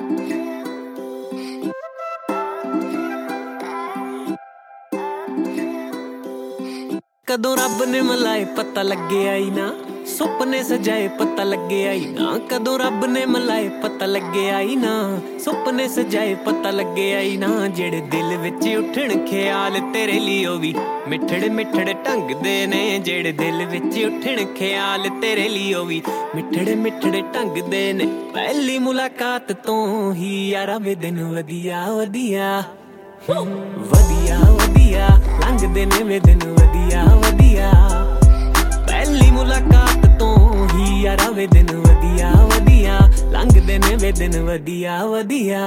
कदों रब ने मिलाए पता लगे आई ना, सुपने सजाए पता लगे आई ना। कदों रब ने मिलाए पता लगे आई ना, सुपने सजाए पता लगे आई ना। जेड़े दिल विच उठण ख्याल तेरे लिए ओ भी मिठड़े मिठड़े ढंग दे ने। जेड़े दिल विच उठण ख्याल तेरे लिए ओ भी मिठड़े मिठड़े ढंग दे ने। पहली मुलाकात तो ही यारा वे दिन वधिया वधिया वधिया वधिया लंघदे ने वे दिन वधिया वधिया। पहली मुलाकात तो ही यारा वे दिन वधिया वधिया लंघदे ने वे दिन वधिया वधिया।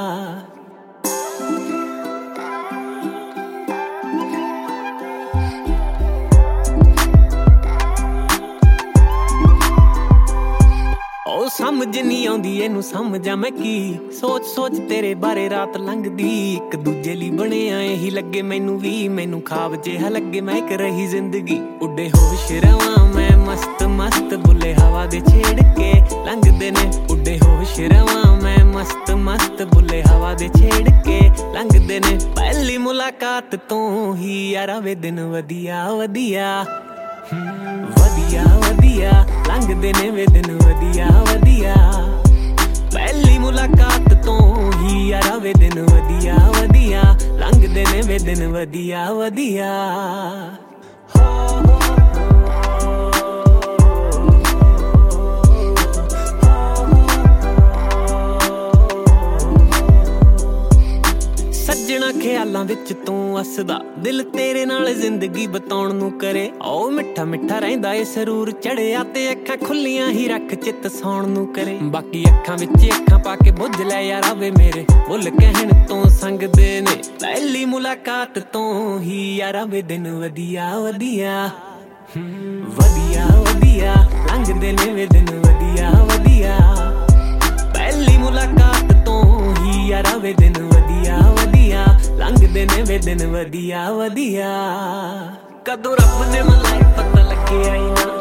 ओ समझ नहीं आउंदी एनू समझा मैं की, सोच सोच तेरे बारे रात लंघदी। एक दूजे ली बने आए ही लगे मैनू भी, मैनू ख्वाब जिहा लगे मैं एक रही जिंदगी। उड़े होश रवां मैं मस्त मस्त बुले हवा दे छेड़ के लंघदे ने। उड़े होश रवां मैं मस्त मस्त बुले हवा दे छेड़ के लंघदे ने। पहली मुलाकात तो ही यारा वे दिन वधिया वधिया वधिया वधिया लंघदे ने वे दिन वधिया वधिया। पहली मुलाकात तो ही यारा वे दिन वधिया वधिया लंघदे ने वे दिन वधिया वधिया। सज्जणा ख्यालां विच तूं हसदा, दिल तेरे नाल जिंदगी बताउण नूं करे। ओ मिठा मिठा रहिंदा ए सरूर चढ़िया ते अखां खुल्लियां ही रख चित सौण नूं करे। बाकी अखां विच अखां पा के बुझ लै यारा वे मेरे बुल कहण तों संगदे ने। पहली मुलाकात तो ही यारा वे दिन वधिया वधिया वधिया वधिया लंघदे ने वे दिन वधिया वधिया। पहली मुलाकात तो ही यारा वे दिन वधिया वधिया लंघदे ने वे दिन वधिया वधिया। कदों रब ने मिलाए पता लगे आई ना,